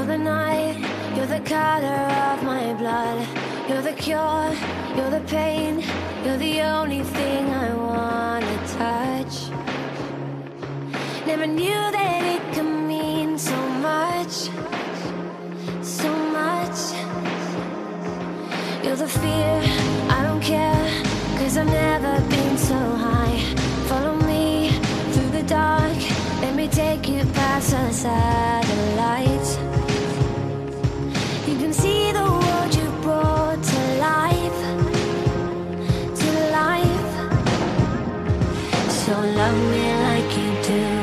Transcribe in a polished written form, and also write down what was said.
the night, you're the color of my blood. You're the cure, you're the pain, you're the only thing I wanna touch. Never knew that it could mean so much, so much. You're the fear, I don't care, 'cause I've never been so high. Follow me through the dark, let me take you past the satellites. You can see the world you brought to life, to life. So love me like you do.